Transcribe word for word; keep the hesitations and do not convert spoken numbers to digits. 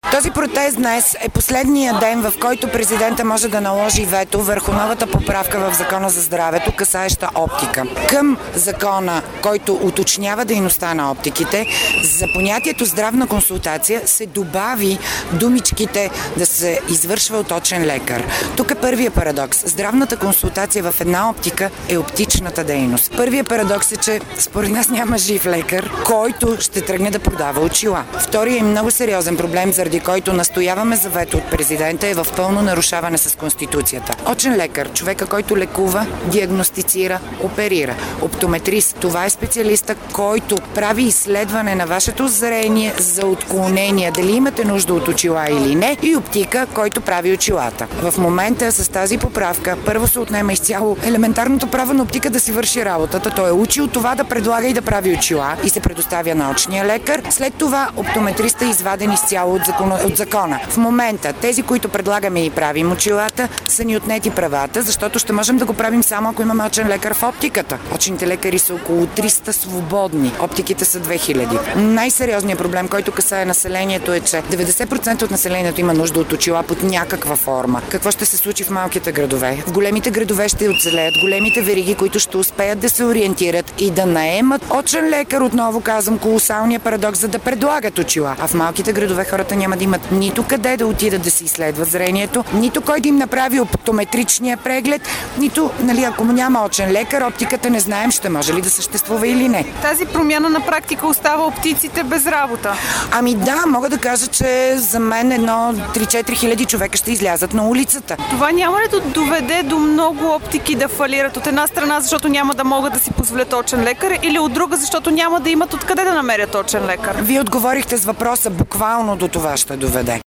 Този протест днес е последния ден, в който президента може да наложи вето върху новата поправка в Закона за здравето, касаеща оптика. Към закона, който уточнява дейността на оптиките, за понятието здравна консултация се добави думичките да се извършва от очен лекар. Тук е първия парадокс. Здравната консултация в една оптика е оптичната дейност. Първият парадокс е, че според нас няма жив лекар, който ще тръгне да продава очила. Вторият и много сериозен проблем, заради който настояваме за вето от президента, е в пълно нарушаване с Конституцията. Очен лекар, човека, който лекува, диагностицира, оперира. Оптометрист, това е специалиста, който прави изследване на вашето зрение за отклонения, дали имате нужда от очила или не, и оптика, който прави очилата. В момента с тази поправка първо се отнема изцяло елементарното право на оптика да си върши работата. Той е учил това да предлага и да прави очила и се предоставя на очния лекар. След това оптометриста е изваден изцяло от закона. От закона. В момента тези, които предлагаме и правим очилата, са ни отнети правата, защото ще можем да го правим само ако имаме очен лекар в оптиката. Очните лекари са около триста свободни. Оптиките са две хиляди. Най-сериозният проблем, който касае населението, е, че деветдесет процента от населението има нужда от очила под някаква форма. Какво ще се случи в малките градове? В големите градове ще оцелеят големите вериги, които ще успеят да се ориентират и да наемат очен лекар, отново казвам, колосалния парадокс, за да предлагат очила. А в малките градове хората няма да имат нито къде да отидат да си изследват зрението, нито кой да им направи оптометричния преглед, нито, нали, ако няма очен лекар, оптиката не знаем ще може ли да съществува или не. Тази промяна на практика остава оптиците без работа. Ами да, мога да кажа, че за мен едно три-четири хиляди човека ще излязат на улицата. Това няма ли да доведе до много оптики да фалират? От една страна, защото няма да могат да си позволят очен лекар, или от друга, защото няма да имат откъде да намерят очен лекар? Вие отговорихте с въпроса, буквално до това ще доведе.